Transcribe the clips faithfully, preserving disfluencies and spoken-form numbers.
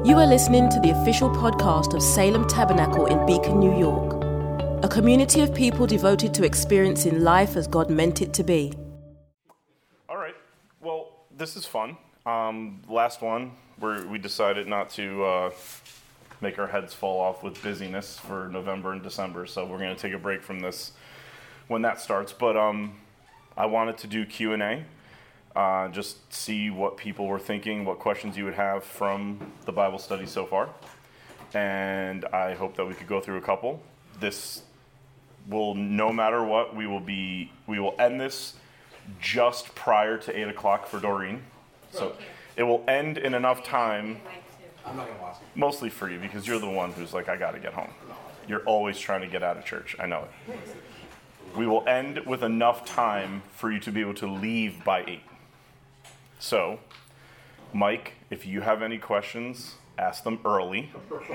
You are listening to the official podcast of Salem Tabernacle in Beacon, New York, a community of people devoted to experiencing life as God meant it to be. All right. Well, this is fun. Um, last one, where we decided not to uh, make our heads fall off with busyness for November and December, so we're going to take a break from this when that starts. But um, I wanted to do Q and A. Uh, just see what people were thinking, what questions you would have from the Bible study so far. And I hope that we could go through a couple. This will, no matter what, we will be, we will end this just prior to eight o'clock for Doreen. So it will end in enough time, I'm not gonna watch it. mostly for you, because you're the one who's like, I gotta get home. You're always trying to get out of church, I know it. We will end with enough time for you to be able to leave by eight. So, Mike, if you have any questions, ask them early.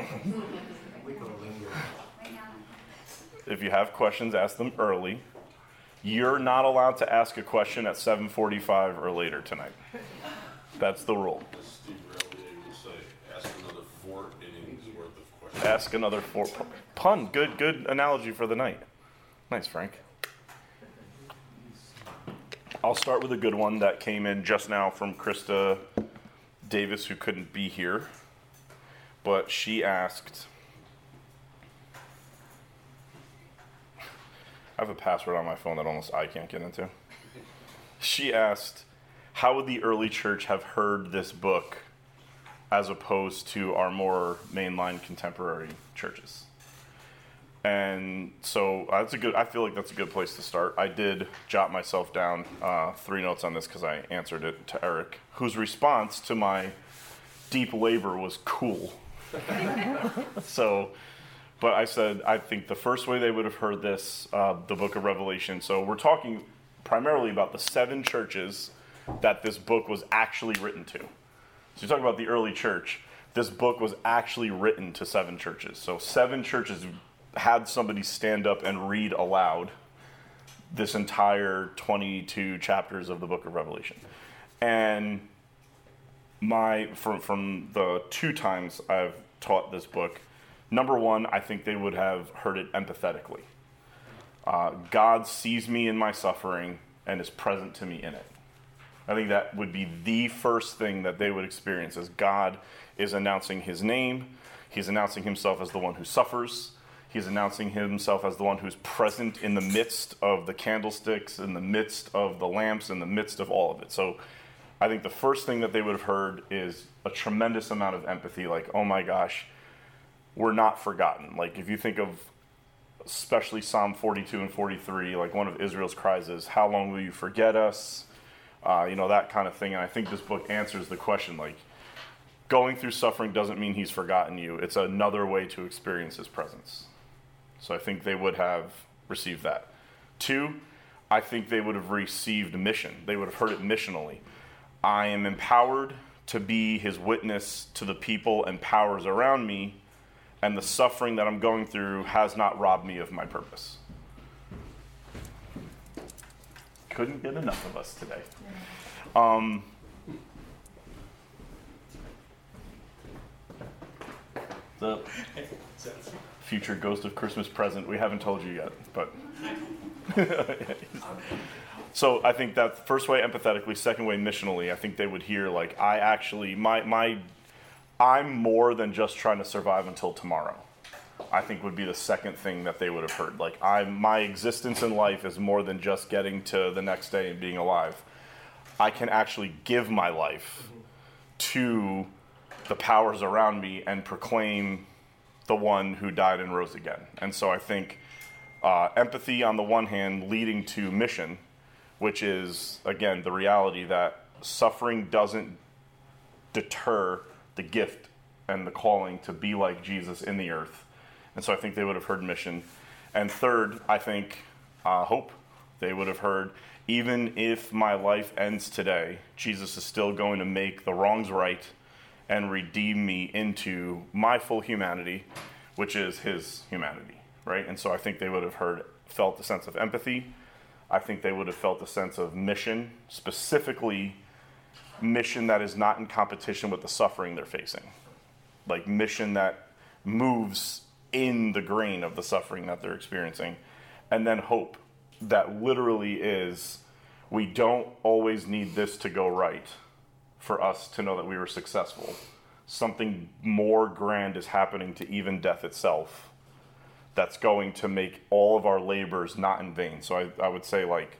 If you have questions, ask them early. You're not allowed to ask a question at seven forty-five or later tonight. That's the rule. As Steve Rowley would say, ask another four innings worth of questions. Ask another four. Pun. Good, good analogy for the night. Nice, Frank. I'll start with a good one that came in just now from Krista Davis, who couldn't be here. But she asked, I have a password on my phone that almost I can't get into. She asked, how would the early church have heard this book as opposed to our more mainline contemporary churches? And so uh, that's a good. I feel like that's a good place to start. I did jot myself down uh, three notes on this because I answered it to Eric, whose response to my deep labor was cool. So, but I said I think the first way they would have heard this, uh, the book of Revelation. So we're talking primarily about the seven churches that this book was actually written to. So you talk about the early church. This book was actually written to seven churches. So seven churches had somebody stand up and read aloud this entire twenty-two chapters of the book of Revelation. And my from from the two times I've taught this book, number one, I think they would have heard it empathetically. Uh, God sees me in my suffering and is present to me in it. I think that would be the first thing that they would experience, as God is announcing his name. He's announcing himself as the one who suffers. He's announcing himself as the one who's present in the midst of the candlesticks, in the midst of the lamps, in the midst of all of it. So I think the first thing that they would have heard is a tremendous amount of empathy, like, oh my gosh, we're not forgotten. Like, if you think of especially Psalm forty-two and forty-three, like one of Israel's cries is, how long will you forget us? Uh, you know, that kind of thing. And I think this book answers the question, like, going through suffering doesn't mean he's forgotten you. It's another way to experience his presence. So I think they would have received that. Two, I think they would have received mission. They would have heard it missionally. I am empowered to be his witness to the people and powers around me, and the suffering that I'm going through has not robbed me of my purpose. Couldn't get enough of us today. Um, the future ghost of Christmas present, we haven't told you yet, but so I think that first way empathetically, second way missionally, I think they would hear like, I actually, my, my, I'm more than just trying to survive until tomorrow. I think would be the second thing that they would have heard. Like, I, my existence in life is more than just getting to the next day and being alive. I can actually give my life to the powers around me and proclaim the one who died and rose again. And so I think uh, empathy on the one hand leading to mission, which is, again, the reality that suffering doesn't deter the gift and the calling to be like Jesus in the earth. And so I think they would have heard mission. And third, I think uh, hope. They would have heard, even if my life ends today, Jesus is still going to make the wrongs right and redeem me into my full humanity, which is his humanity, right? And so I think they would have heard, felt a sense of empathy. I think they would have felt a sense of mission, specifically mission that is not in competition with the suffering they're facing. like mission that moves in the grain of the suffering that they're experiencing. And then hope, that literally is, we don't always need this to go right for us to know that we were successful. Something more grand is happening to even death itself that's going to make all of our labors not in vain. So I, I would say, like,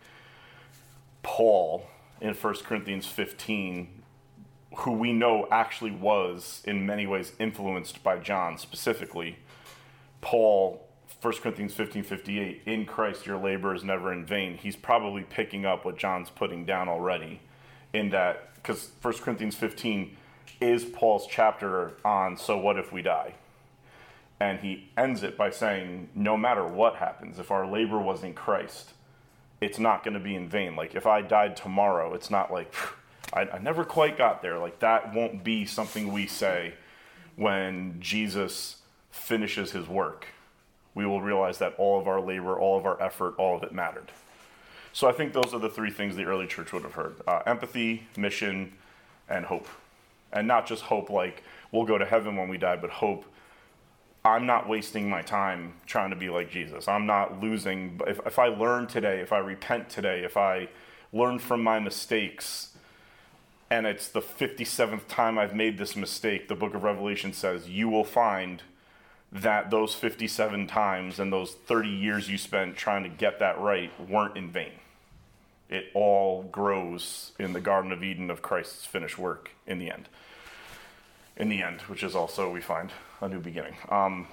Paul in First Corinthians fifteen, who we know actually was in many ways influenced by John specifically. Paul, First Corinthians fifteen fifty-eight, in Christ your labor is never in vain. He's probably picking up what John's putting down already, in that, because First Corinthians fifteen is Paul's chapter on so what if we die? And he ends it by saying, no matter what happens, if our labor was in Christ, it's not going to be in vain. Like, if I died tomorrow, it's not like, I, I never quite got there. Like, that won't be something we say when Jesus finishes his work. We will realize that all of our labor, all of our effort, all of it mattered. So I think those are the three things the early church would have heard. Uh, empathy, mission, and hope. And not just hope like we'll go to heaven when we die, but hope I'm not wasting my time trying to be like Jesus. I'm not losing. If, if I learn today, if I repent today, if I learn from my mistakes, and it's the fifty-seventh time I've made this mistake, the book of Revelation says you will find that those fifty-seven times and those thirty years you spent trying to get that right weren't in vain. It all grows in the Garden of Eden of Christ's finished work in the end. In the end, which is also, we find, a new beginning. Um,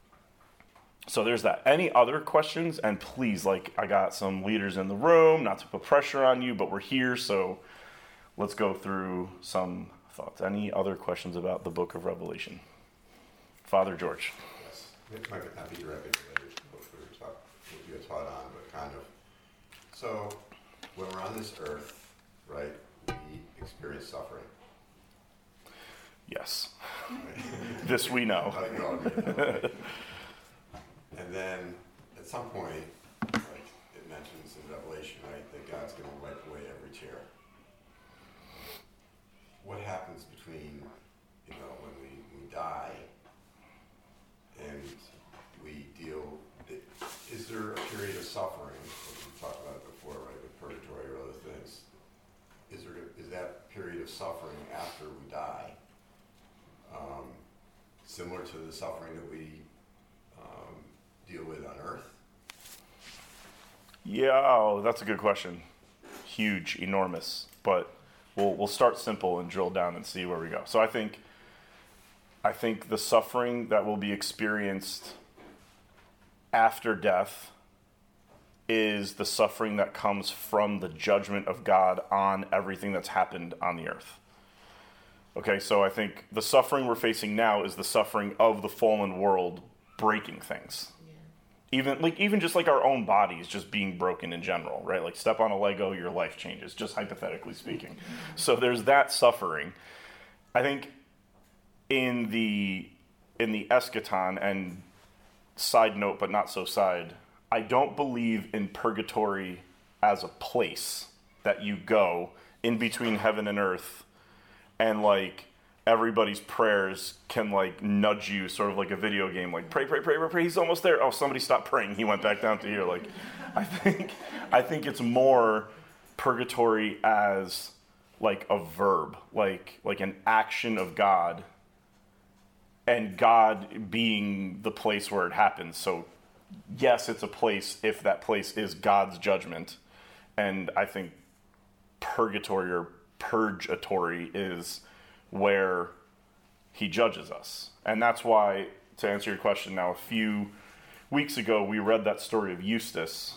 so there's that. Any other questions? And please, like, I got some leaders in the room, not to put pressure on you, but we're here, so let's go through some thoughts. Any other questions about the book of Revelation? Father George. Yes, it might not be directly related to what we were taught, what you were taught on, but kind of. So, when we're on this earth, right, we experience suffering. Yes. Right? This we know. I think we all agree on that. And then, at some point, like it mentions in Revelation, right, that God's going to wipe away every tear. What happens between, you know, when we, we die and we deal, is there a period of suffering, as we've talked about it before, right, with purgatory or other things, is there, is that period of suffering after we die um, similar to the suffering that we um, deal with on earth? Yeah, oh, that's a good question. Huge, enormous, but we'll we'll start simple and drill down and see where we go. So I think I think the suffering that will be experienced after death is the suffering that comes from the judgment of God on everything that's happened on the earth. Okay, so I think the suffering we're facing now is the suffering of the fallen world breaking things. Yeah. Even like even just like our own bodies just being broken in general, right? Like step on a Lego, your life changes, just hypothetically speaking. Mm-hmm. So there's that suffering. I think in the in the eschaton, and side note but not so side, I don't believe in purgatory as a place that you go in between heaven and earth, and like everybody's prayers can like nudge you, sort of like a video game, like pray, pray, pray, pray, pray. He's almost there. Oh, somebody stopped praying. He went back down to here. Like, I think, I think it's more purgatory as like a verb, like like an action of God, and God being the place where it happens. So, yes, it's a place if that place is God's judgment, and I think purgatory or purgatory is where he judges us. And that's why, to answer your question now, a few weeks ago we read that story of Eustace,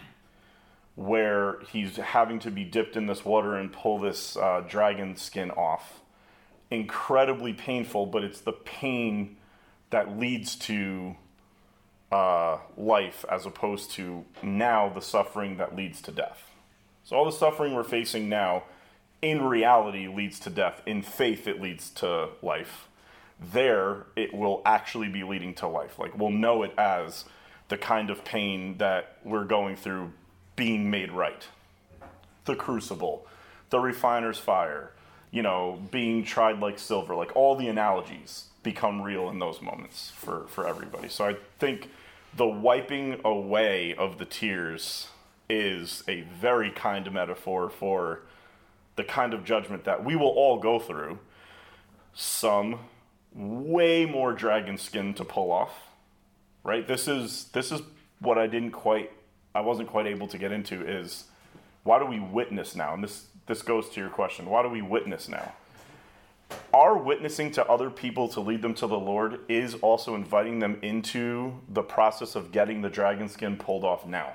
where he's having to be dipped in this water and pull this uh, dragon skin off. Incredibly painful, but it's the pain that leads to uh, life, as opposed to now the suffering that leads to death. So all the suffering we're facing now, in reality, leads to death. In faith, it leads to life. There, it will actually be leading to life. Like, we'll know it as the kind of pain that we're going through being made right. The crucible, the refiner's fire, you know, being tried like silver, like all the analogies. become real in those moments for, for everybody. So I think the wiping away of the tears is a very kind metaphor for the kind of judgment that we will all go through. Some way more dragon skin to pull off, right? This is this is what I didn't quite, I wasn't quite able to get into is, why do we witness now? And this this goes to your question. Why do we witness now? Our witnessing to other people to lead them to the Lord is also inviting them into the process of getting the dragon skin pulled off now.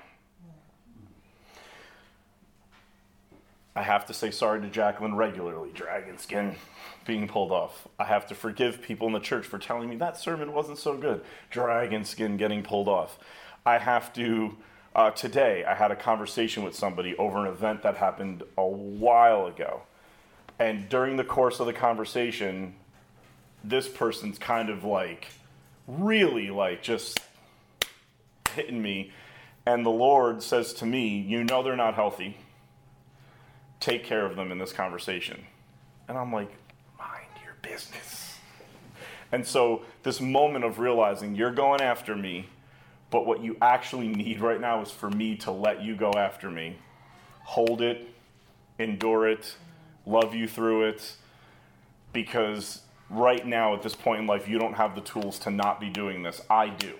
I have to say sorry to Jacqueline regularly, dragon skin being pulled off. I have to forgive people in the church for telling me that sermon wasn't so good, dragon skin getting pulled off. I have to, uh, today I had a conversation with somebody over an event that happened a while ago. And during the course of the conversation, this person's kind of like, really like just hitting me. And the Lord says to me, you know they're not healthy. Take care of them in this conversation. And I'm like, mind your business. And so this moment of realizing you're going after me, but what you actually need right now is for me to let you go after me. Hold it, endure it, love you through it, because right now at this point in life, you don't have the tools to not be doing this. I do.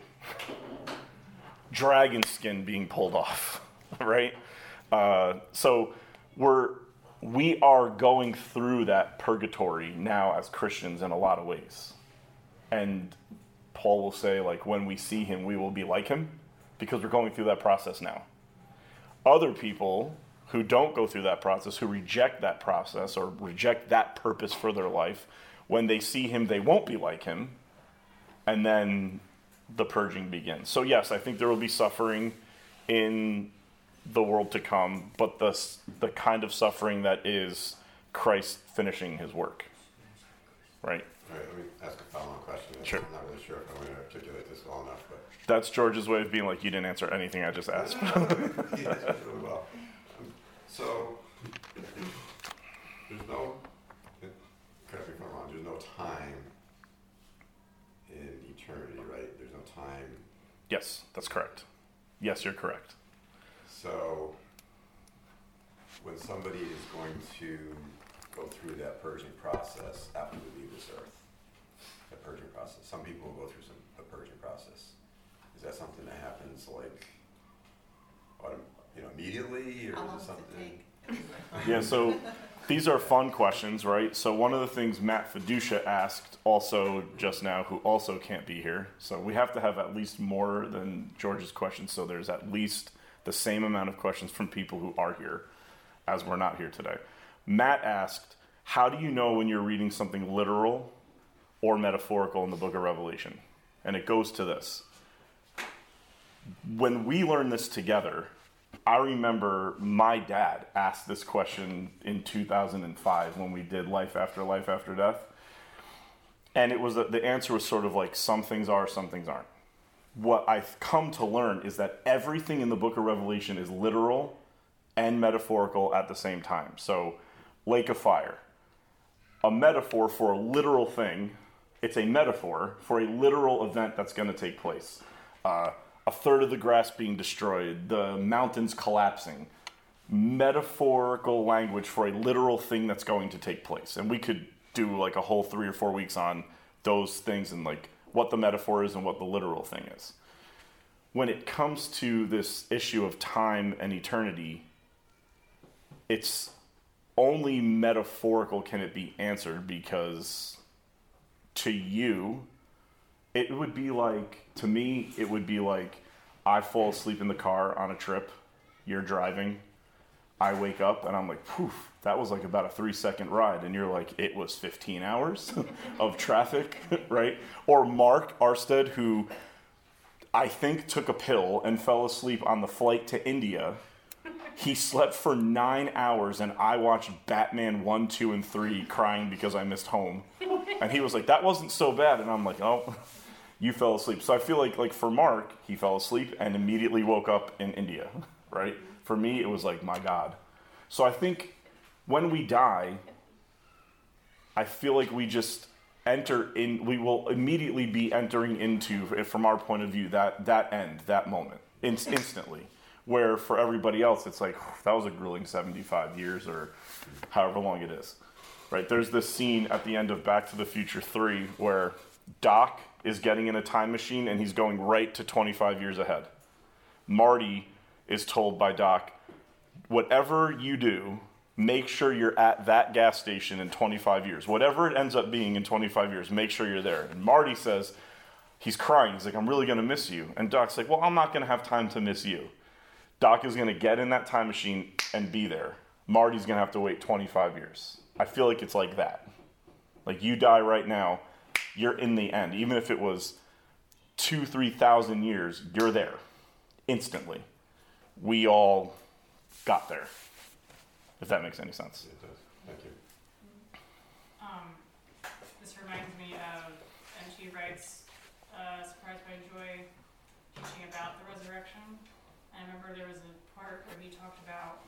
Dragon skin being pulled off, right? Uh, so we're, we are going through that purgatory now as Christians in a lot of ways. And Paul will say, like, when we see him, we will be like him, because we're going through that process now. Other people who don't go through that process, who reject that process or reject that purpose for their life, when they see him, they won't be like him, and then the purging begins. So yes, I think there will be suffering in the world to come, but the, the kind of suffering that is Christ finishing his work, right? All right, let me ask a follow-on question. Sure. I'm not really sure if I'm going to articulate this well enough, but... That's George's way of being like, you didn't answer anything I just asked. He answered really well. Um, so, there's no, correct me if I'm wrong, there's no time in eternity, right? There's no time. Yes, that's correct. Yes, you're correct. So, when somebody is going to go through that purging process after they leave this earth, the purging process, some people will go through some a purging process. Is that something that happens like, autom- you know, immediately, or How is long it does something? it take? Yeah, so these are fun questions, right? So one of the things Matt Fiducia asked also just now, who also can't be here. So we have to have at least more than George's questions, so there's at least the same amount of questions from people who are here as we're not here today. Matt asked, how do you know when you're reading something literal or metaphorical in the book of Revelation? And it goes to this. When we learn this together, I remember my dad asked this question in two thousand five when we did Life After Life After Death. And it was the answer was sort of like, some things are, some things aren't. What I've come to learn is that everything in the book of Revelation is literal and metaphorical at the same time. So, lake of fire, a metaphor for a literal thing. It's a metaphor for a literal event that's going to take place. Uh, a third of the grass being destroyed, the mountains collapsing. Metaphorical language for a literal thing that's going to take place. And we could do like a whole three or four weeks on those things and like what the metaphor is and what the literal thing is. When it comes to this issue of time and eternity, it's only metaphorical can it be answered, because to you, it would be like, to me, it would be like, I fall asleep in the car on a trip, you're driving, I wake up and I'm like, poof, that was like about a three second ride. And you're like, it was fifteen hours of traffic, right? Or Mark Arstead, who I think took a pill and fell asleep on the flight to India. He slept for nine hours and I watched Batman one, two, and three crying because I missed home. And he was like, that wasn't so bad. And I'm like, oh, you fell asleep. So I feel like, like for Mark, he fell asleep and immediately woke up in India, right? For me, it was like, my God. So I think when we die, I feel like we just enter in, we will immediately be entering into, from our point of view, that, that end, that moment, in, instantly. Where for everybody else, it's like, that was a grueling seventy-five years or however long it is. Right? There's this scene at the end of Back to the Future three where Doc is getting in a time machine and he's going right to twenty-five years ahead. Marty is told by Doc, whatever you do, make sure you're at that gas station in twenty-five years. Whatever it ends up being in twenty-five years, make sure you're there. And Marty says, he's crying. He's like, I'm really going to miss you. And Doc's like, well, I'm not going to have time to miss you. Doc is going to get in that time machine and be there. Marty's going to have to wait twenty-five years. I feel like it's like that. Like you die right now, you're in the end. Even if it was two, three thousand years, you're there instantly. We all got there. If that makes any sense. It does. Thank you. Um, this reminds me of N T Wright's uh, Surprised by Joy teaching about the resurrection. I remember there was a part where he talked about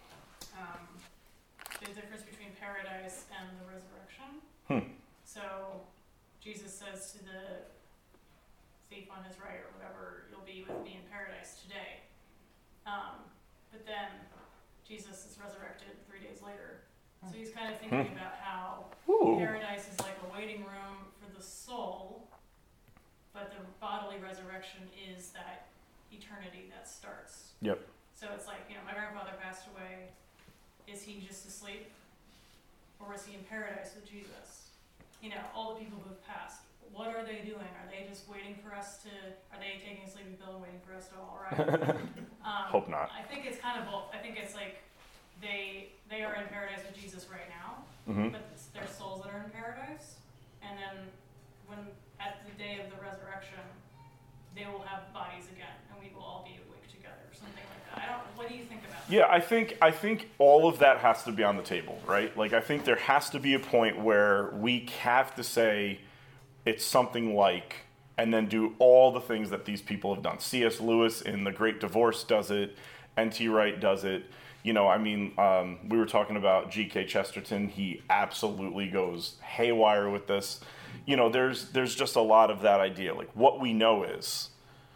um, the difference between paradise and the resurrection. Hmm. So Jesus says to the thief on his right or whatever, you'll be with me in paradise today. Um, but then Jesus is resurrected three days later. So he's kind of thinking hmm. about how Ooh. paradise is like a waiting room for the soul, but the bodily resurrection is that eternity that starts. Yep. So it's like, you know, my grandfather passed away. Is he just asleep? Or is he in paradise with Jesus? You know, all the people who have passed, what are they doing? Are they just waiting for us to, are they taking a sleeping pill and waiting for us to all arrive? um, Hope not. I think it's kind of both. I think it's like they they are in paradise with Jesus right now, mm-hmm. but it's their souls that are in paradise. And then when at the day of the resurrection, they will have bodies again, and we will all be awake together, or something like that. I don't. What do you think about that? Yeah, I think I think all of that has to be on the table, right? Like, I think there has to be a point where we have to say it's something like, and then do all the things that these people have done. C S Lewis in The Great Divorce does it. N T Wright does it. You know, I mean, um, we were talking about G K Chesterton. He absolutely goes haywire with this. You know, there's there's just a lot of that idea. Like, what we know is,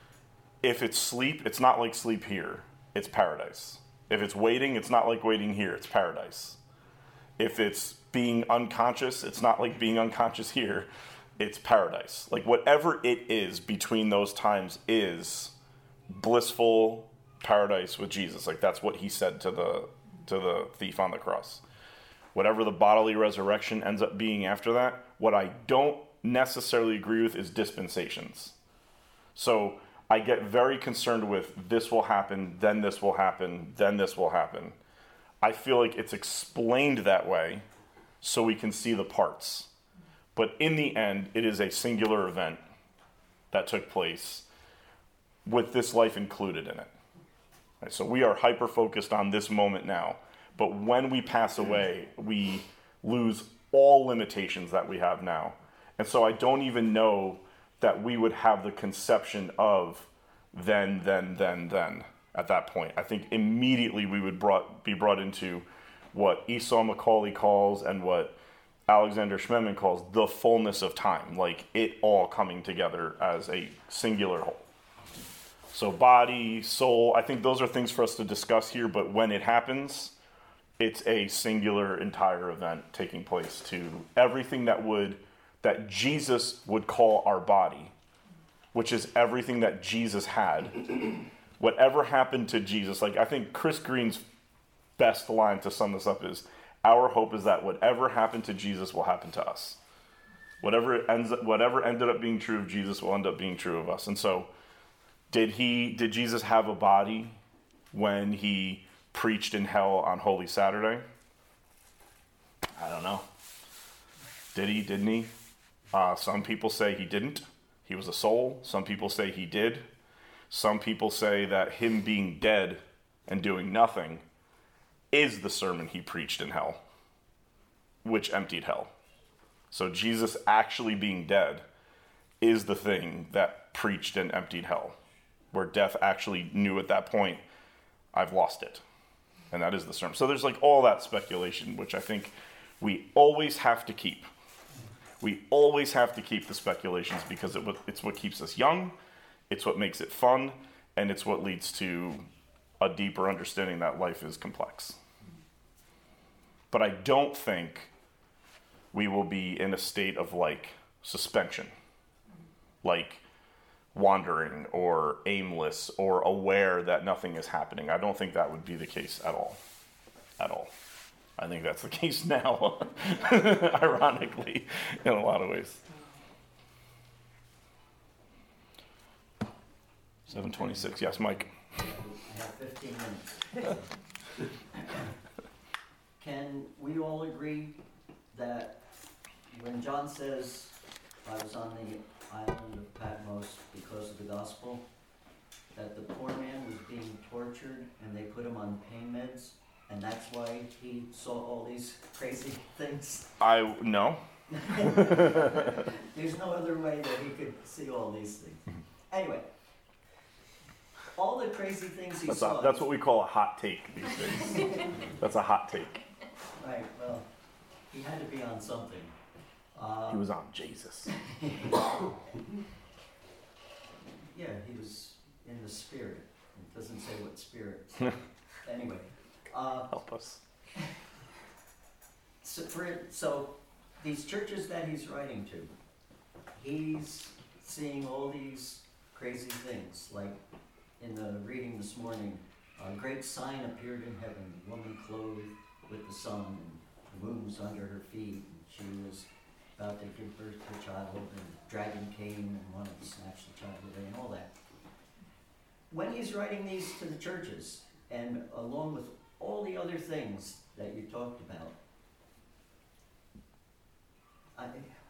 if it's sleep, it's not like sleep here. It's paradise. If it's waiting, it's not like waiting here. It's paradise. If it's being unconscious, it's not like being unconscious here. It's paradise. Like, whatever it is between those times is blissful paradise with Jesus. Like, that's what he said to the to the thief on the cross. Whatever the bodily resurrection ends up being after that, what I don't necessarily agree with is dispensations. So I get very concerned with this will happen, then this will happen, then this will happen. I feel like it's explained that way so we can see the parts. But in the end, it is a singular event that took place with this life included in it. Right, so we are hyper-focused on this moment now. But when we pass away, we lose all limitations that we have now. And so I don't even know that we would have the conception of then, then, then, then at that point. I think immediately we would brought, be brought into what Esau Macaulay calls and what Alexander Schmemann calls the fullness of time, like it all coming together as a singular whole. So body, soul, I think those are things for us to discuss here, but when it happens, it's a singular entire event taking place to everything that would, that Jesus would call our body, which is everything that Jesus had. Whatever happened to Jesus, like I think Chris Green's best line to sum this up is, our hope is that whatever happened to Jesus will happen to us. Whatever it ends up, whatever ended up being true of Jesus will end up being true of us. And so, did he? Did Jesus have a body when he preached in hell on Holy Saturday? I don't know. Did he? Didn't he? Uh, some people say he didn't. He was a soul. Some people say he did. Some people say that him being dead and doing nothing is the sermon he preached in hell, which emptied hell. So Jesus actually being dead is the thing that preached and emptied hell, where death actually knew at that point, I've lost it. And that is the sermon. So there's like all that speculation, which I think we always have to keep. We always have to keep the speculations because it, it's what keeps us young, it's what makes it fun, and it's what leads to a deeper understanding that life is complex. But I don't think we will be in a state of like suspension, like wandering or aimless or aware that nothing is happening. I don't think that would be the case at all. At all. I think that's the case now, ironically, in a lot of ways. seven twenty-six, yes, Mike. I have fifteen minutes. Can we all agree that when John says, I was on the island of Patmos because of the gospel, that the poor man was being tortured and they put him on pain meds, and that's why he saw all these crazy things? I, no. There's no other way that he could see all these things. Anyway, all the crazy things he That's, saw. a, that's what we call a hot take these days. That's a hot take. Right, well, he had to be on something. Uh, He was on Jesus. Yeah, he was in the spirit. It doesn't say what spirit. Anyway. Uh, Help us. so, for, so, these churches that he's writing to, he's seeing all these crazy things. Like in the reading this morning, a great sign appeared in heaven, a woman clothed with the sun, and the moon was under her feet, and she was about to give birth to a child, and the dragon came and wanted to snatch the child away, and all that. When he's writing these to the churches, and along with all the other things that you talked about, I,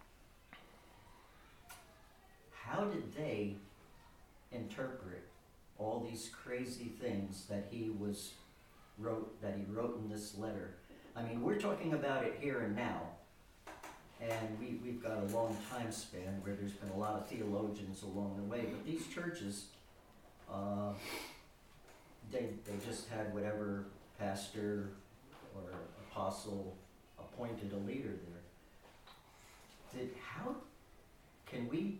how did they interpret all these crazy things that he was wrote that he wrote in this letter? I mean, we're talking about it here and now, and we, we've got a long time span where there's been a lot of theologians along the way, but these churches, uh, they, they just had whatever pastor or apostle appointed a leader there. Did, how can we,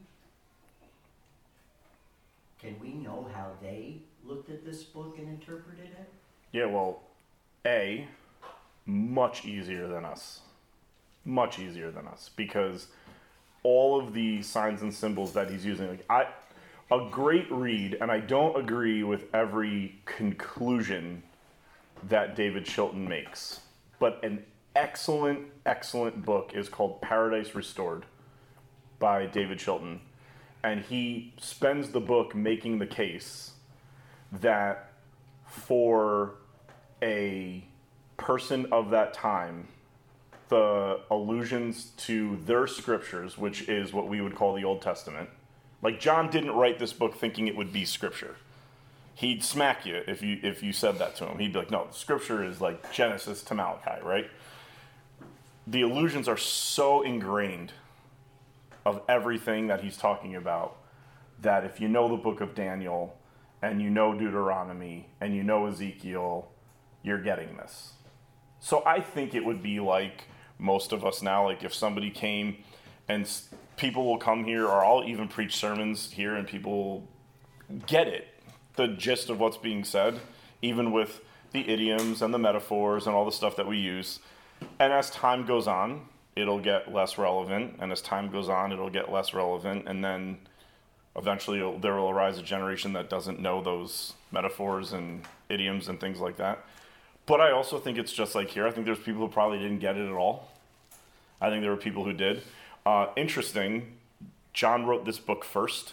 can we know how they looked at this book and interpreted it? Yeah, well, A, much easier than us. Much easier than us. Because all of the signs and symbols that he's using, like I, a great read, and I don't agree with every conclusion that David Chilton makes, but an excellent, excellent book is called Paradise Restored by David Chilton. And he spends the book making the case that for a person of that time, the allusions to their scriptures, which is what we would call the Old Testament, like John didn't write this book thinking it would be scripture. He'd smack you if you if you said that to him. He'd be like, no, scripture is like Genesis to Malachi, right? The allusions are so ingrained of everything that he's talking about that if you know the book of Daniel and you know Deuteronomy and you know Ezekiel, you're getting this. So I think it would be like most of us now, like if somebody came and people will come here, or I'll even preach sermons here and people get it, the gist of what's being said, even with the idioms and the metaphors and all the stuff that we use. And as time goes on, it'll get less relevant, and as time goes on, it'll get less relevant, and then eventually it'll, there will arise a generation that doesn't know those metaphors and idioms and things like that. But I also think it's just like here. I think there's people who probably didn't get it at all. I think there were people who did. Uh, interesting, John wrote this book first,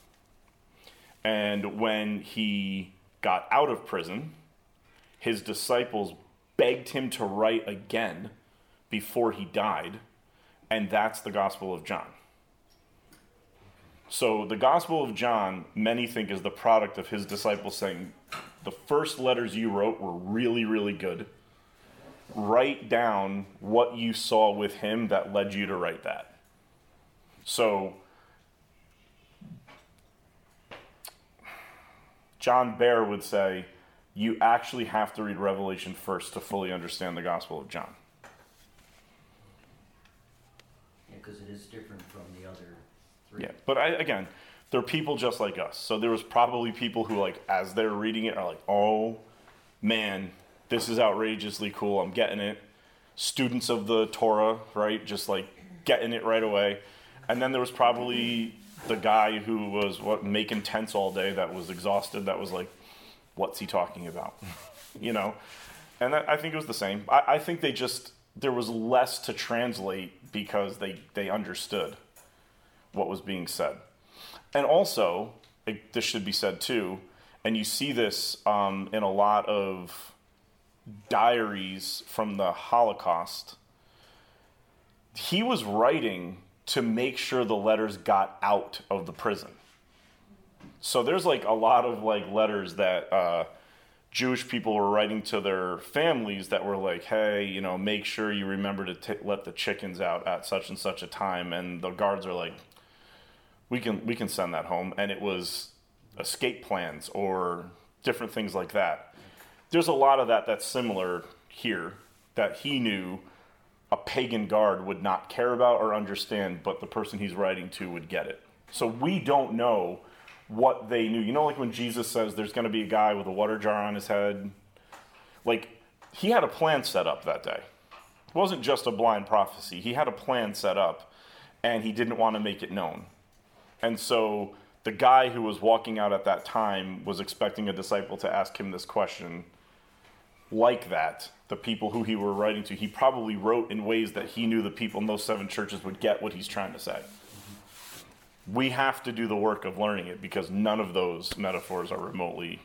and when he got out of prison, his disciples begged him to write again before he died, and that's the Gospel of John. So the Gospel of John, many think, is the product of his disciples saying, the first letters you wrote were really, really good. Write down what you saw with him that led you to write that. So John Baer would say, you actually have to read Revelation first to fully understand the Gospel of John. because it is different from the other three. Yeah, but I, again, they're people just like us. So there was probably people who, like, as they're reading it, are like, oh, man, this is outrageously cool. I'm getting it. Students of the Torah, right? Just, like, getting it right away. And then there was probably the guy who was what making tents all day that was exhausted, that was like, what's he talking about? You know? And that, I think it was the same. I, I think they just, there was less to translate because they, they understood what was being said. And also, it, this should be said too, and you see this um, in a lot of diaries from the Holocaust. He was writing to make sure the letters got out of the prison. So there's like a lot of like letters that uh, Jewish people were writing to their families that were like, hey, you know, make sure you remember to t- let the chickens out at such and such a time. And the guards are like, we can we can send that home. And it was escape plans or different things like that. There's a lot of that that's similar here that he knew a pagan guard would not care about or understand, but the person he's writing to would get it. So we don't know what they knew. You know, like when Jesus says there's going to be a guy with a water jar on his head? Like, he had a plan set up that day. It wasn't just a blind prophecy. He had a plan set up, and he didn't want to make it known. And so the guy who was walking out at that time was expecting a disciple to ask him this question like that. The people who he were writing to, he probably wrote in ways that he knew the people in those seven churches would get what he's trying to say. We have to do the work of learning it because none of those metaphors are remotely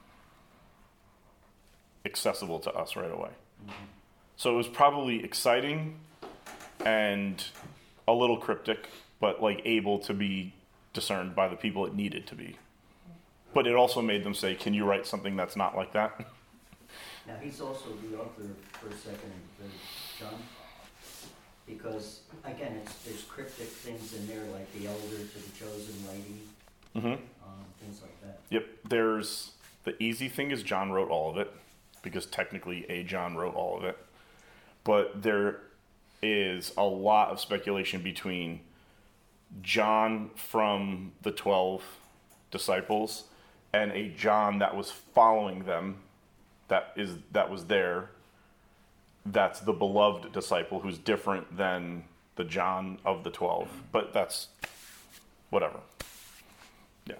accessible to us right away. Mm-hmm. So it was probably exciting and a little cryptic, but like able to be discerned by the people it needed to be. But it also made them say, can you write something that's not like that? Now, he's also the author of First, Second, and Third John, because, again, it's, there's cryptic things in there, like the elder to the chosen lady, Mm-hmm. um, things like that. Yep. There's, the easy thing is John wrote all of it, because technically a John wrote all of it. But there is a lot of speculation between John from the twelve disciples and a John that was following them, that is that was there, that's the beloved disciple who's different than the John of the twelve. But that's whatever. Yeah.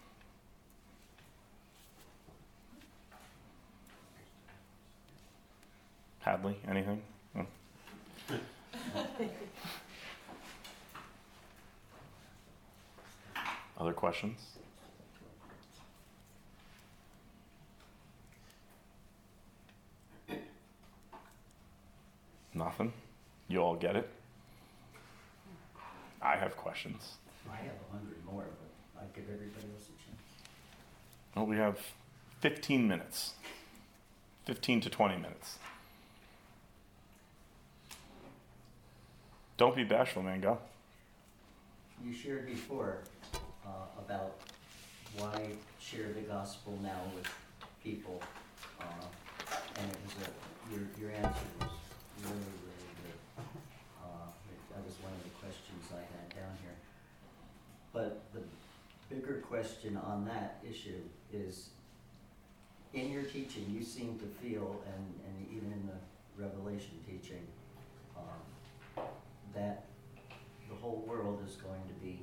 Hadley, anything? No? Other questions? Nothing? You all get it? I have questions. I have a hundred more, but I'd give everybody else a chance. Well, we have fifteen minutes. fifteen to twenty minutes. Don't be bashful, man. Go. You shared before uh, about why share the gospel now with people, uh, and it was a, your your answer was really really good. Uh, it, that was one of the questions I had down here. But the bigger question on that issue is, in your teaching, you seem to feel, and, and even in the Revelation teaching, um, that the whole world is going to be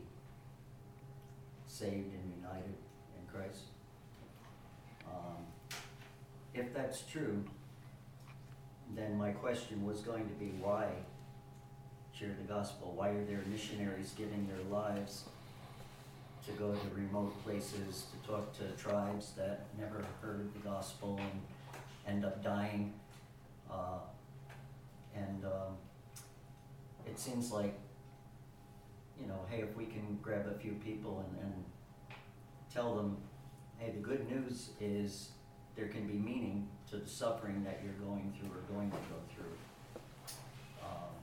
saved and united in Christ. Um, if that's true, then my question was going to be, why share the gospel? Why are there missionaries giving their lives to go to remote places, to talk to tribes that never heard the gospel and end up dying? Uh, and um, it seems like, you know, hey, if we can grab a few people and, and tell them, hey, the good news is there can be meaning to the suffering that you're going through or going to go through. Um,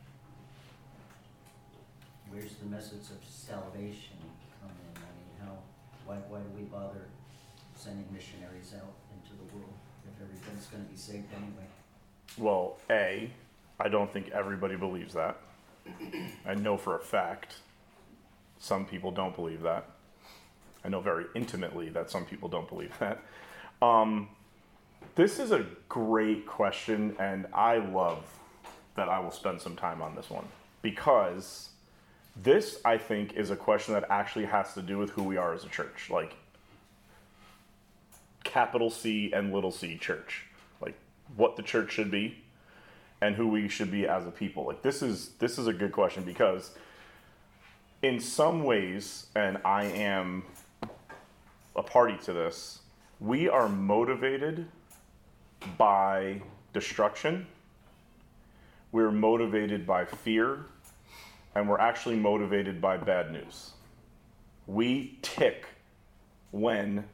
where's the message of salvation come in? I mean, how, why, why do we bother sending missionaries out into the world if everybody's going to be saved anyway? Well, A, I don't think everybody believes that. I know for a fact some people don't believe that. I know very intimately that some people don't believe that. Um, this is a great question, and I love that I will spend some time on this one, because this, I think, is a question that actually has to do with who we are as a church, like capital C and little c church, like what the church should be and who we should be as a people. Like this is this is a good question, because in some ways, and I am a party to this, we are motivated by destruction, we're motivated by fear, and we're actually motivated by bad news. We tick when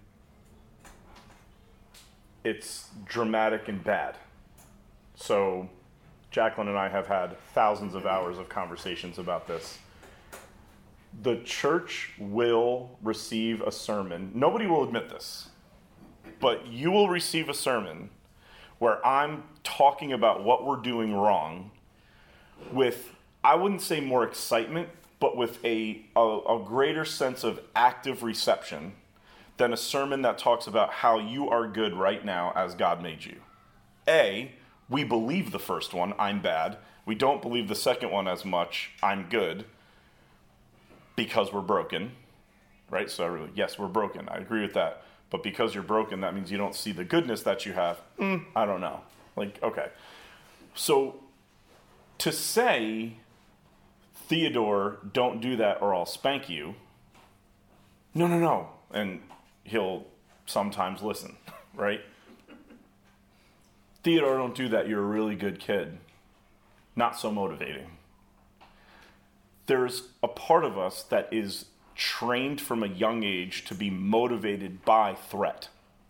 it's dramatic and bad. So Jacqueline and I have had thousands of hours of conversations about this. The church will receive a sermon. Nobody will admit this, but you will receive a sermon where I'm talking about what we're doing wrong with, I wouldn't say more excitement, but with a, a, a greater sense of active reception than a sermon that talks about how you are good right now as God made you. A, we believe the first one, I'm bad. We don't believe the second one as much, I'm good, because we're broken, right? So I really, yes, we're broken. I agree with that. But because you're broken, that means you don't see the goodness that you have. Mm, I don't know. Like, okay. So to say, Theodore, don't do that or I'll spank you. No, no, no. And he'll sometimes listen, right? Theodore, don't do that. You're a really good kid. Not so motivating. There's a part of us that is trained from a young age to be motivated by threat.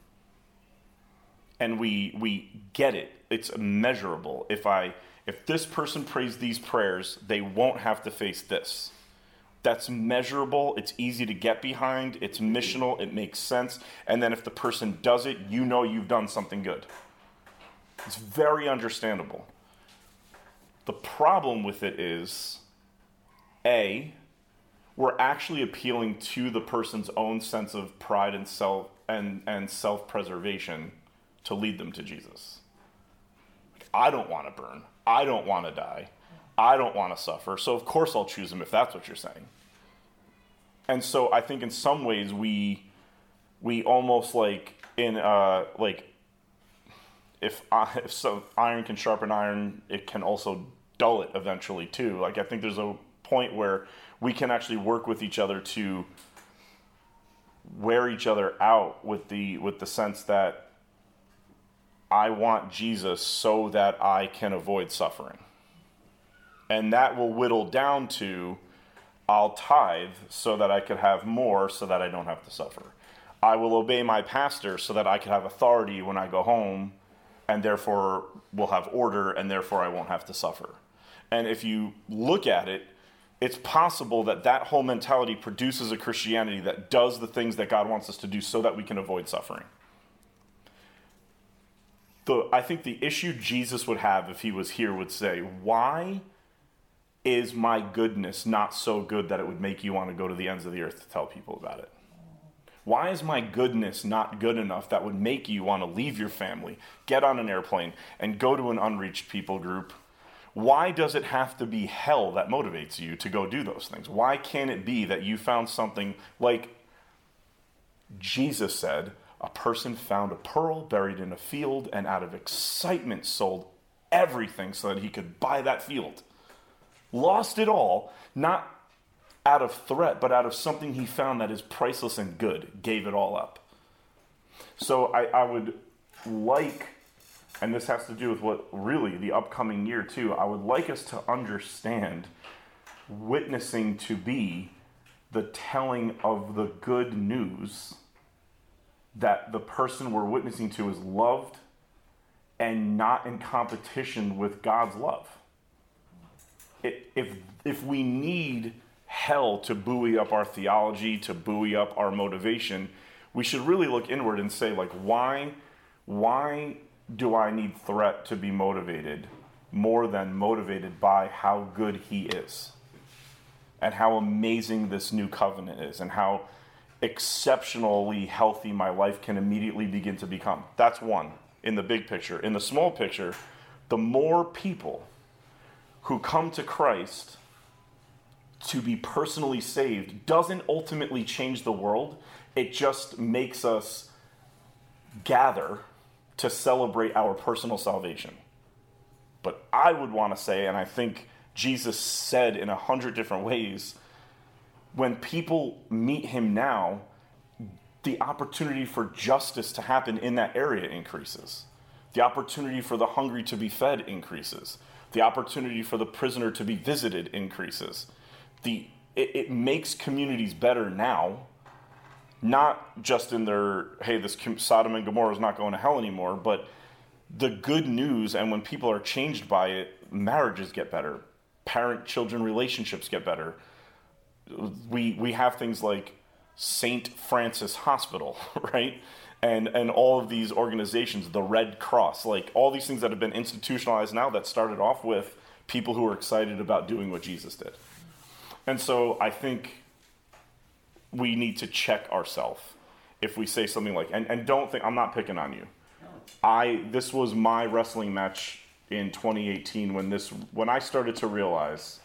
And we we get it. It's measurable. If I if this person prays these prayers, they won't have to face this. That's measurable. It's easy to get behind. It's missional. It makes sense. And then if the person does it, you know you've done something good. It's very understandable. The problem with it is, A, we're actually appealing to the person's own sense of pride and self and, and self-preservation to lead them to Jesus. Like, I don't want to burn. I don't want to die. I don't want to suffer. So of course I'll choose him if that's what you're saying. And so I think in some ways we we almost like in uh like if I, if so iron can sharpen iron, it can also dull it eventually too. Like I think there's a point where we can actually work with each other to wear each other out with the with the sense that I want Jesus so that I can avoid suffering. And that will whittle down to, I'll tithe so that I could have more so that I don't have to suffer. I will obey my pastor so that I can have authority when I go home and therefore will have order and therefore I won't have to suffer. And if you look at it, it's possible that that whole mentality produces a Christianity that does the things that God wants us to do so that we can avoid suffering. The, I think the issue Jesus would have if he was here would say, why is my goodness not so good that it would make you want to go to the ends of the earth to tell people about it? Why is my goodness not good enough that would make you want to leave your family, get on an airplane, and go to an unreached people group? Why does it have to be hell that motivates you to go do those things? Why can't it be that you found something like Jesus said, a person found a pearl buried in a field and out of excitement sold everything so that he could buy that field. Lost it all, not out of threat, but out of something he found that is priceless and good, gave it all up. So I, I would like, and this has to do with what really the upcoming year too, I would like us to understand witnessing to be the telling of the good news that the person we're witnessing to is loved and not in competition with God's love. It, if if we need hell to buoy up our theology, to buoy up our motivation, we should really look inward and say, like, why, why do I need threat to be motivated? more than motivated by how good he is and how amazing this new covenant is and how exceptionally healthy my life can immediately begin to become. That's one, in the big picture. In the small picture, the more people who come to Christ to be personally saved doesn't ultimately change the world. It just makes us gather to celebrate our personal salvation. But I would want to say, and I think Jesus said in a hundred different ways, when people meet him now, the opportunity for justice to happen in that area increases. The opportunity for the hungry to be fed increases. The opportunity for the prisoner to be visited increases. The it, it makes communities better now, not just in their, hey, this Sodom and Gomorrah is not going to hell anymore, but the good news, and when people are changed by it, marriages get better, parent-children relationships get better. We we have things like Saint Francis Hospital, right? And and all of these organizations, the Red Cross, like all these things that have been institutionalized now that started off with people who are excited about doing what Jesus did. And so I think we need to check ourselves if we say something like, and, and don't think, I'm not picking on you. I this was my wrestling match in twenty eighteen when this when I started to realize,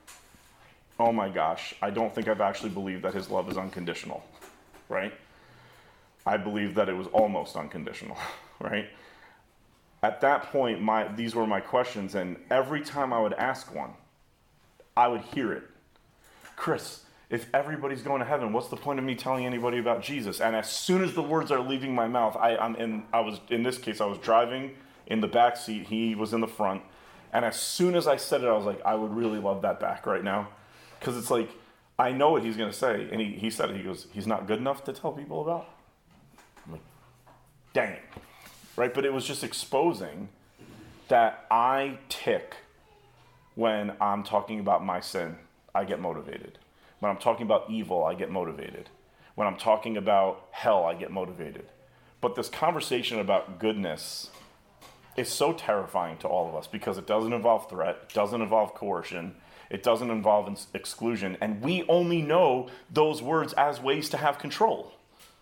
oh my gosh, I don't think I've actually believed that his love is unconditional, right? I believed that it was almost unconditional, right? At that point, my these were my questions, and every time I would ask one, I would hear it. Chris, if everybody's going to heaven, what's the point of me telling anybody about Jesus? And as soon as the words are leaving my mouth, I, I'm in. I was in this case, I was driving in the back seat. He was in the front, and as soon as I said it, I was like, I would really love that back right now, because it's like I know what he's going to say, and he he said it. He goes, he's not good enough to tell people about. I'm like, dang it, right? But it was just exposing that I tick when I'm talking about my sin. I get motivated. When I'm talking about evil, I get motivated. When I'm talking about hell, I get motivated. But this conversation about goodness is so terrifying to all of us because it doesn't involve threat, it doesn't involve coercion, it doesn't involve exclusion, and we only know those words as ways to have control.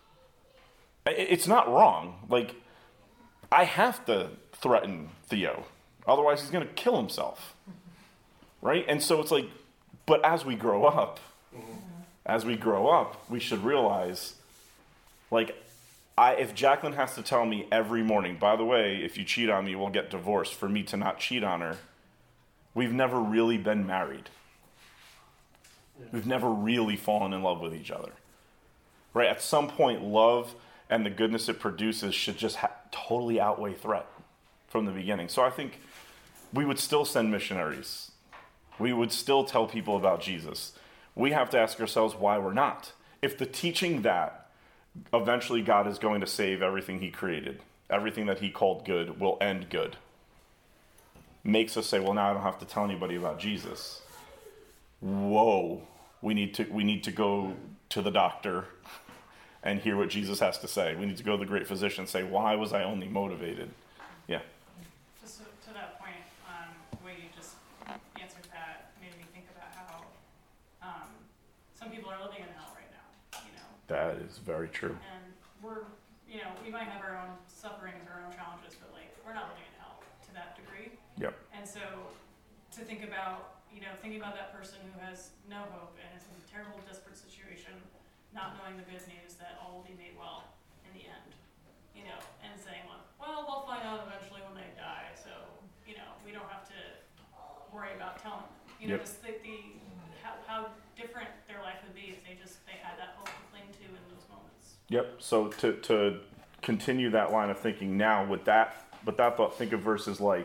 It's not wrong. Like, I have to threaten Theo, otherwise he's going to kill himself, right? And so it's like, but as we grow up, as we grow up, we should realize, like, I if Jacqueline has to tell me every morning, by the way, if you cheat on me, we'll get divorced, for me to not cheat on her, we've never really been married. We've never really fallen in love with each other. Right? At some point, love and the goodness it produces should just ha- totally outweigh threat from the beginning. So I think we would still send missionaries. We would still tell people about Jesus. We have to ask ourselves why we're not. If the teaching that eventually God is going to save everything he created, everything that he called good will end good, makes us say, well, now I don't have to tell anybody about Jesus. Whoa, we need to we need to go to the doctor and hear what Jesus has to say. We need to go to the great physician and say, why was I only motivated? Yeah. Just to, to that point, um, the way you just answered that made me think about how um, some people are living in hell right now, you know. That is very true. And we're, you know, we might have our own sufferings, our own challenges, but like we're not living in hell to that degree. Yep. And so to think about, you know, thinking about that person who has no hope and is in a terrible, desperate situation, not knowing the good news that all will be made well in the end, you know, and saying, well, well, they'll find out eventually when they die, so, you know, we don't have to worry about telling them. You know, Yep. just the, the how, how different their life would be if they just, they had that hope to cling to in those moments. Yep. So to to continue that line of thinking now with that, with that thought, think of verses like,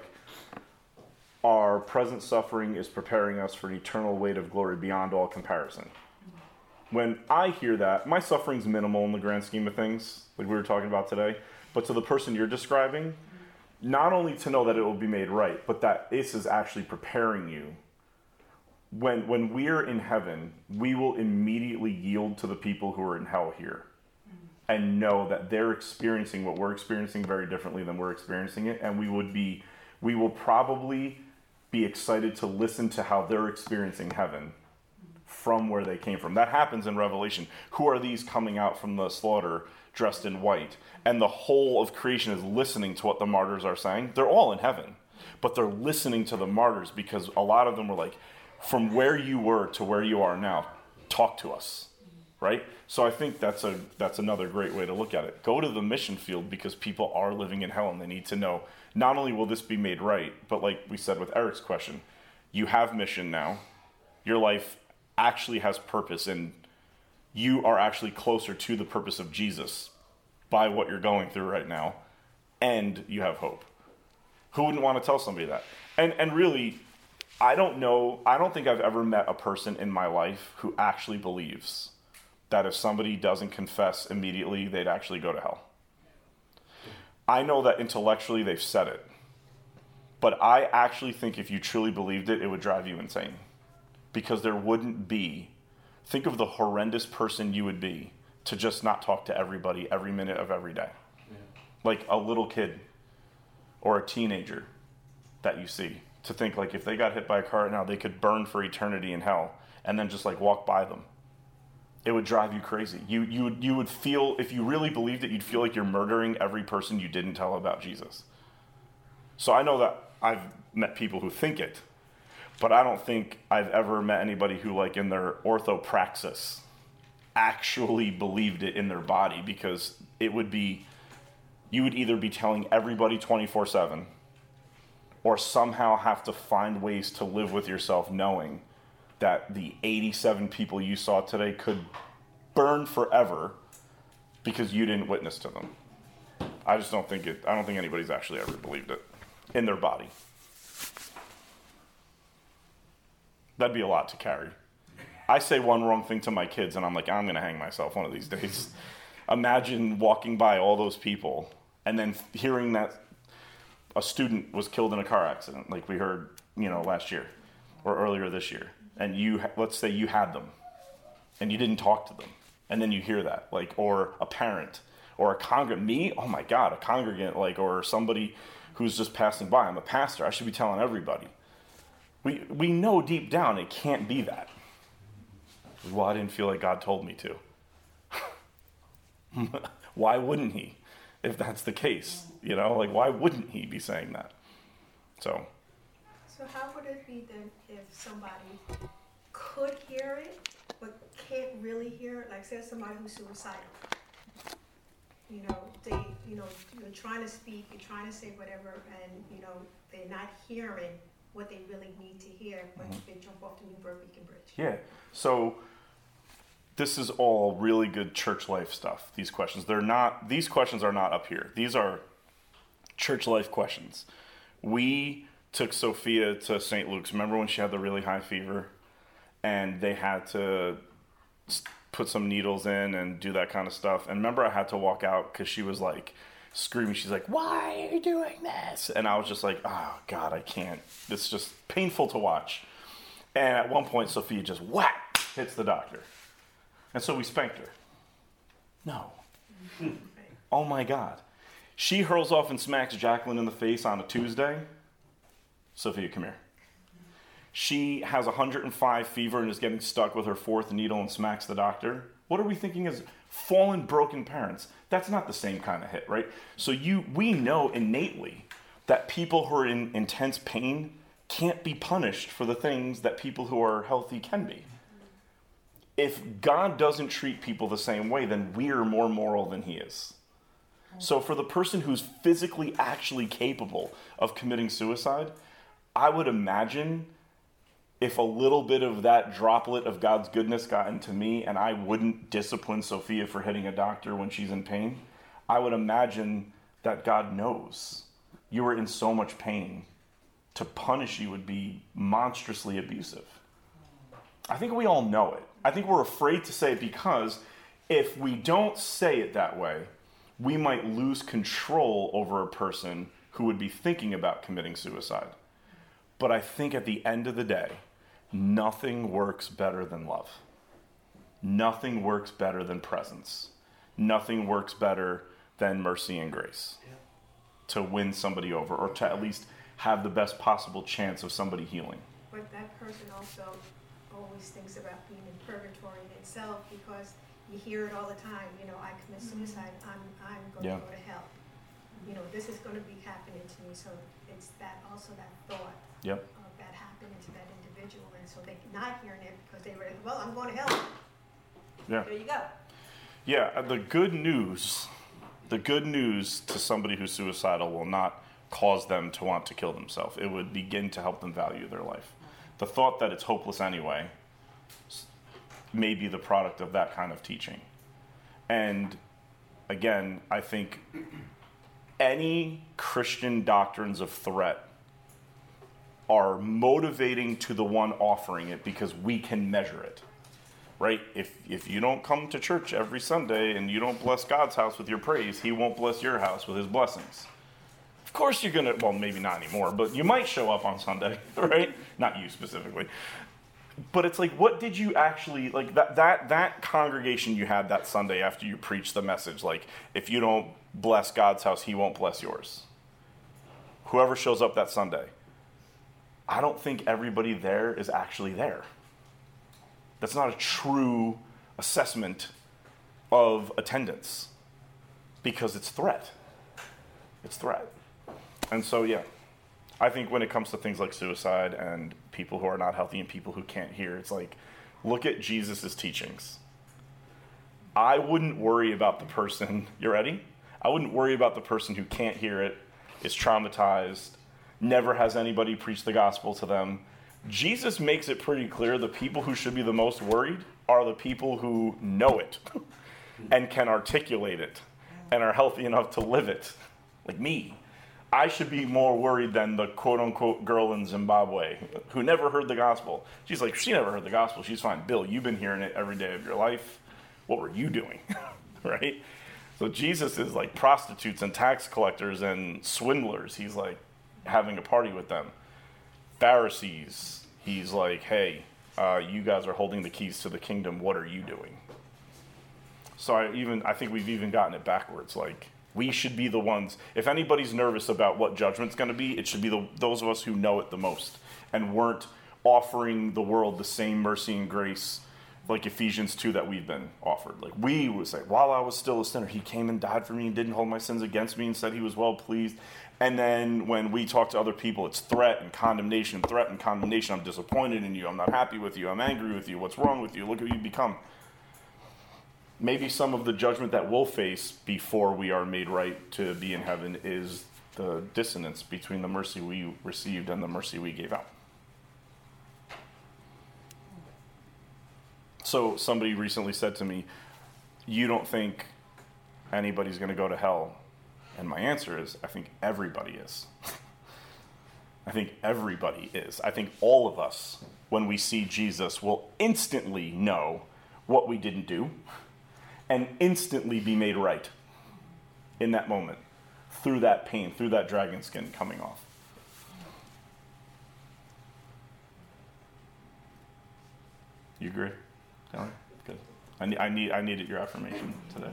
our present suffering is preparing us for an eternal weight of glory beyond all comparison. When I hear that, my suffering's minimal in the grand scheme of things, like we were talking about today, but to the person you're describing, not only to know that it will be made right, but that this is actually preparing you. When when we're in heaven, we will immediately yield to the people who are in hell here and know that they're experiencing what we're experiencing very differently than we're experiencing it, and we would be, we will probably be excited to listen to how they're experiencing heaven from where they came from. That happens in Revelation. Who are these coming out from the slaughter dressed in white? And the whole of creation is listening to what the martyrs are saying. They're all in heaven, but they're listening to the martyrs because a lot of them were like, from where you were to where you are now, talk to us, right? So I think that's a that's another great way to look at it. Go to the mission field because people are living in hell and they need to know, not only will this be made right, but like we said with Eric's question, you have mission now. Your life actually has purpose and you are actually closer to the purpose of Jesus by what you're going through right now, and you have hope. Who wouldn't want to tell somebody that? And and really, I don't know, I don't think I've ever met a person in my life who actually believes that if somebody doesn't confess immediately, they'd actually go to hell. I know that intellectually they've said it, but I actually think if you truly believed it, it would drive you insane. Because there wouldn't be, think of the horrendous person you would be to just not talk to everybody every minute of every day. Yeah. Like a little kid or a teenager that you see. To think like if they got hit by a car right now, they could burn for eternity in hell and then just like walk by them. It would drive you crazy. You you would you would feel, if you really believed it, you'd feel like you're murdering every person you didn't tell about Jesus. So I know that I've met people who think it, but I don't think I've ever met anybody who, like in their orthopraxis, actually believed it in their body, because it would be, you would either be telling everybody twenty-four seven or somehow have to find ways to live with yourself knowing that the eighty-seven people you saw today could burn forever because you didn't witness to them. I just don't think it, I don't think anybody's actually ever believed it in their body. That'd be a lot to carry. I say one wrong thing to my kids and I'm like, I'm going to hang myself one of these days. Imagine walking by all those people and then hearing that a student was killed in a car accident, like we heard, you know, last year or earlier this year. And you, let's say you had them and you didn't talk to them. And then you hear that, like, or a parent or a congregant, me, oh my God, a congregant, like, or somebody who's just passing by. I'm a pastor. I should be telling everybody. We we know deep down it can't be that. Well, I didn't feel like God told me to. Why wouldn't he, if that's the case? You know, like, why wouldn't he be saying that? So. So how would it be then if somebody could hear it, but can't really hear it? Like, say somebody who's suicidal. You know, they, you know, you're trying to speak, you're trying to say whatever, and, you know, they're not hearing what they really need to hear when mm-hmm. they jump off the New Beacon Bridge. Yeah. So this is all really good church life stuff, these questions. They're not, these questions are not up here. These are church life questions. We took Sophia to Saint Luke's. Remember when she had the really high fever and they had to put some needles in and do that kind of stuff? And remember I had to walk out because she was like screaming. She's like, why are you doing this? And I was just like, oh God, I can't. It's just painful to watch. And at one point, Sophia just whack hits the doctor. And so we spanked her. No. Oh my God. She hurls off and smacks Jacqueline in the face on a Tuesday. Sophia, come here. She has one hundred five fever and is getting stuck with her fourth needle and smacks the doctor. What are we thinking as fallen, broken parents? That's not the same kind of hit, right? So you, we know innately that people who are in intense pain can't be punished for the things that people who are healthy can be. If God doesn't treat people the same way, then we're more moral than he is. So for the person who's physically actually capable of committing suicide, I would imagine if a little bit of that droplet of God's goodness got into me and I wouldn't discipline Sophia for hitting a doctor when she's in pain, I would imagine that God knows you were in so much pain. To punish you would be monstrously abusive. I think we all know it. I think we're afraid to say it because if we don't say it that way, we might lose control over a person who would be thinking about committing suicide. But I think at the end of the day, nothing works better than love. Nothing works better than presence. Nothing works better than mercy and grace. Yeah. To win somebody over, or to at least have the best possible chance of somebody healing. But that person also always thinks about being in purgatory in itself, because you hear it all the time, you know, I commit suicide, I'm, I'm going Yeah. to go to hell. You know, this is going to be happening to me, so it's that, also that thought Yep. of that happening to that individual, and so they're not hearing it because they were, well, I'm going to hell. Yeah. There you go. Yeah, uh, the good news, the good news to somebody who's suicidal will not cause them to want to kill themselves. It would begin to help them value their life. The thought that it's hopeless anyway s- may be the product of that kind of teaching. And again, I think any Christian doctrines of threat are motivating to the one offering it because we can measure it. Right? If if you don't come to church every Sunday and you don't bless God's house with your praise, he won't bless your house with his blessings. Of course you're going to, well, maybe not anymore, but you might show up on Sunday, right? Not you specifically. But it's like, what did you actually, like that that that congregation you had that Sunday after you preached the message, like, if you don't bless God's house, he won't bless yours. Whoever shows up that Sunday, I don't think everybody there is actually there. That's not a true assessment of attendance because it's threat. It's threat. And so, yeah, I think when it comes to things like suicide and people who are not healthy and people who can't hear, it's like, look at Jesus' teachings. I wouldn't worry about the person, you ready? I wouldn't worry about the person who can't hear it, is traumatized, never has anybody preach the gospel to them. Jesus makes it pretty clear the people who should be the most worried are the people who know it and can articulate it and are healthy enough to live it, like me. I should be more worried than the quote-unquote girl in Zimbabwe who never heard the gospel. She's like, she never heard the gospel. She's fine. Bill, you've been hearing it every day of your life. What were you doing? Right? So Jesus is like prostitutes and tax collectors and swindlers. He's like having a party with them. Pharisees, he's like, hey, uh, you guys are holding the keys to the kingdom. What are you doing? So I even I think we've even gotten it backwards. Like, we should be the ones, if anybody's nervous about what judgment's going to be, it should be the, those of us who know it the most and weren't offering the world the same mercy and grace like Ephesians two that we've been offered. Like, we would say, while I was still a sinner, he came and died for me and didn't hold my sins against me and said he was well pleased. And then when we talk to other people, it's threat and condemnation, threat and condemnation. I'm disappointed in you. I'm not happy with you. I'm angry with you. What's wrong with you? Look at who you become. Maybe some of the judgment that we'll face before we are made right to be in heaven is the dissonance between the mercy we received and the mercy we gave out. So somebody recently said to me, you don't think anybody's going to go to hell? And my answer is, I think everybody is. I think everybody is. I think all of us, when we see Jesus, will instantly know what we didn't do and instantly be made right in that moment through that pain, through that dragon skin coming off. You agree, Taylor? Good. I need, I need, I needed your affirmation today.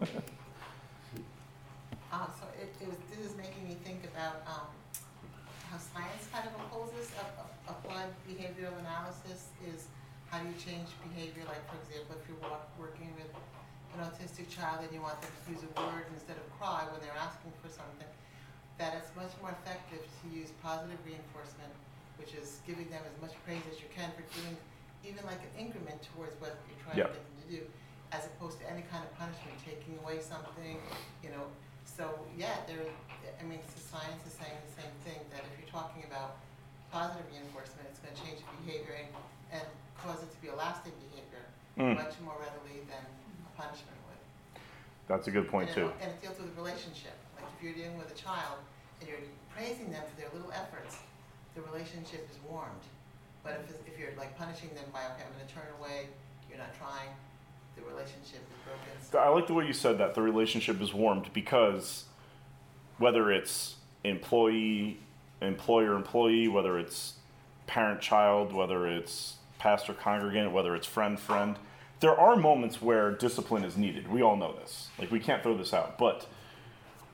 Uh, so it, it was, this is making me think about um, how science kind of opposes a, a, applied behavioral analysis is how do you change behavior? Like, for example, if you're walk, working with an autistic child and you want them to use a word instead of cry when they're asking for something, that it's much more effective to use positive reinforcement, which is giving them as much praise as you can for doing even like an increment towards what you're trying yep. to get them to do, as opposed to any kind of punishment, taking away something, you know. So yeah, there. I mean, so science is saying the same thing, that if you're talking about positive reinforcement, it's going to change behavior and, and cause it to be a lasting behavior mm. much more readily than a punishment would. That's a good point, and too. It, and it deals with a relationship. Like if you're dealing with a child and you're praising them for their little efforts, the relationship is warmed. But if, if you're like punishing them by, okay, I'm going to turn away, you're not trying, the relationship is broken. So I like the way you said that, the relationship is warmed, because whether it's employee, employer, employee, whether it's parent-child, whether it's pastor-congregant, whether it's friend-friend, there are moments where discipline is needed. We all know this. Like, we can't throw this out. But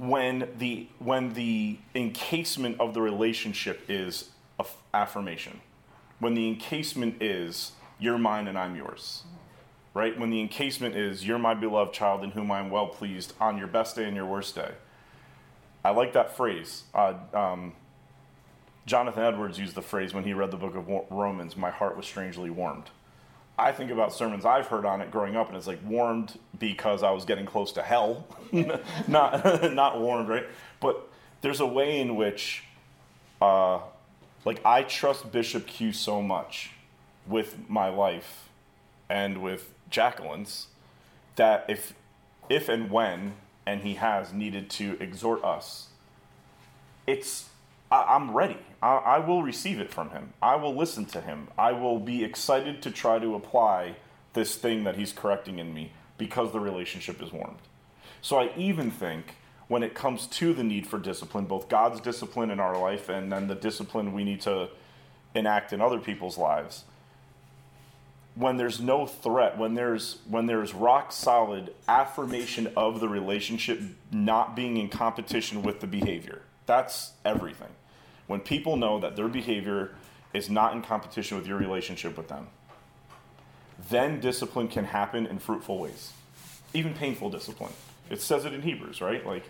when the when the encasement of the relationship is aff- affirmation, when the encasement is you're mine and I'm yours, right? When the encasement is you're my beloved child in whom I am well pleased on your best day and your worst day. I like that phrase. Uh, um, Jonathan Edwards used the phrase when he read the book of Romans, my heart was strangely warmed. I think about sermons I've heard on it growing up, and it's like warmed because I was getting close to hell. not not warmed, right? But there's a way in which, uh, like, I trust Bishop Q so much with my life and with Jacqueline's that if, if and when, and he has needed to exhort us, it's I, I'm ready. I, I will receive it from him. I will listen to him. I will be excited to try to apply this thing that he's correcting in me because the relationship is warmed. So I even think when it comes to the need for discipline, both God's discipline in our life and then the discipline we need to enact in other people's lives, when there's no threat, when there's when there's rock solid affirmation of the relationship not being in competition with the behavior, that's everything. When people know that their behavior is not in competition with your relationship with them, then discipline can happen in fruitful ways, even painful discipline. It says it in Hebrews, right? Like,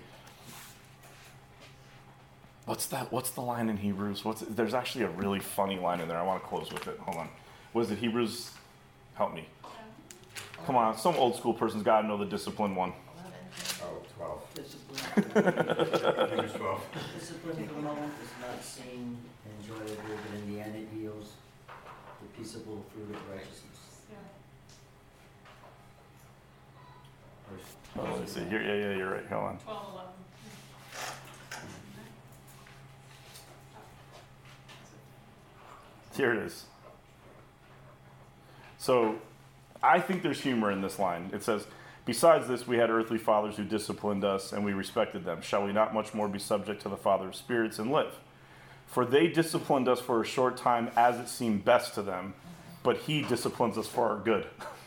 what's that? What's the line in Hebrews? What's there's actually a really funny line in there. I want to close with it. Hold on. Was it Hebrews? Help me. Come on, some old school person's got to know the discipline one. Oh, twelve. Discipline. Hebrews twelve. Discipline for the moment is not seen enjoyable, but in the end it yields the peaceable fruit of righteousness. Yeah. Oh, let me see. Here, yeah, yeah, you're right. Hold on. Twelve, eleven. Here it is. So, I think there's humor in this line. It says, besides this, we had earthly fathers who disciplined us, and we respected them. Shall we not much more be subject to the Father of spirits and live? For they disciplined us for a short time as it seemed best to them, but he disciplines us for our good.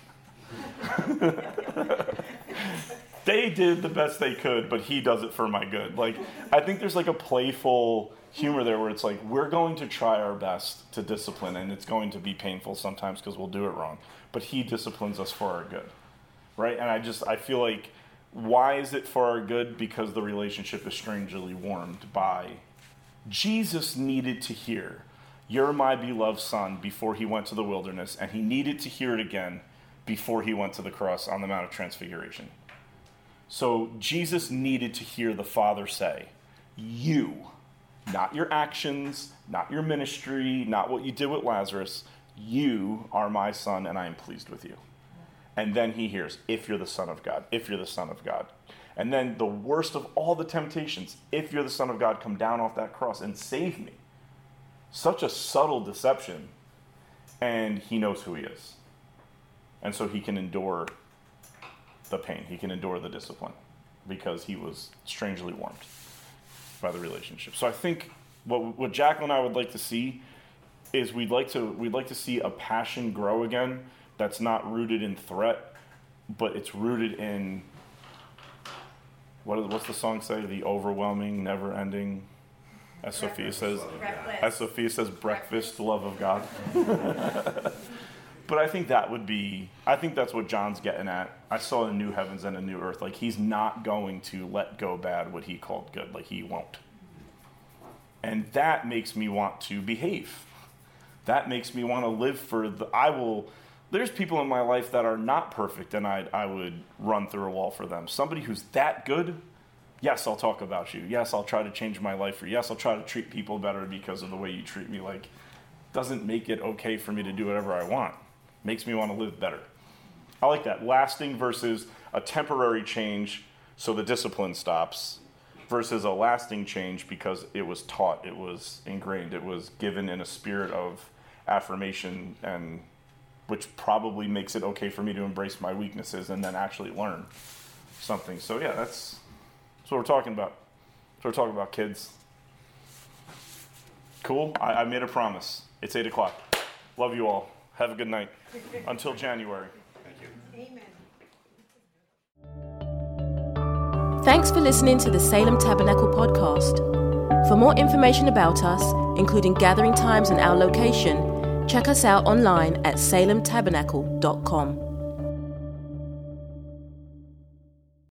They did the best they could, but he does it for my good. Like, I think there's like a playful humor there where it's like, we're going to try our best to discipline, and it's going to be painful sometimes because we'll do it wrong, but he disciplines us for our good, right? And I just, I feel like, why is it for our good? Because the relationship is strangely warmed by, Jesus needed to hear, you're my beloved son, before he went to the wilderness, and he needed to hear it again before he went to the cross on the Mount of Transfiguration. So Jesus needed to hear the Father say, you, not your actions, not your ministry, not what you did with Lazarus, you are my son and I am pleased with you. And then he hears, if you're the Son of God, if you're the Son of God. And then the worst of all the temptations, if you're the Son of God, come down off that cross and save me. Such a subtle deception. And he knows who he is. And so he can endure the pain. He can endure the discipline because he was strangely warmed by the relationship. So I think what what Jacqueline and I would like to see is we'd like to we'd like to see a passion grow again that's not rooted in threat, but it's rooted in what what's the song say? The overwhelming, never-ending, as Sophia says, as Sophia says, breakfast love of God. But I think that would be, I think that's what John's getting at. I saw a new heavens and a new earth. Like, he's not going to let go bad what he called good. Like, he won't. And that makes me want to behave. That makes me want to live for the, I will, there's people in my life that are not perfect, and I I would run through a wall for them. Somebody who's that good, yes, I'll talk about you. Yes, I'll try to change my life for you. Yes, I'll try to treat people better because of the way you treat me. Like, doesn't make it okay for me to do whatever I want. Makes me want to live better. I like that. Lasting versus a temporary change so the discipline stops versus a lasting change because it was taught, it was ingrained, it was given in a spirit of affirmation, and which probably makes it okay for me to embrace my weaknesses and then actually learn something. So yeah, that's, that's what we're talking about. That's what we're talking about, kids. Cool? I, I made a promise. It's eight o'clock. Love you all. Have a good night. Until January. Thank you. Amen. Thanks for listening to the Salem Tabernacle podcast. For more information about us, including gathering times and our location, check us out online at salem tabernacle dot com.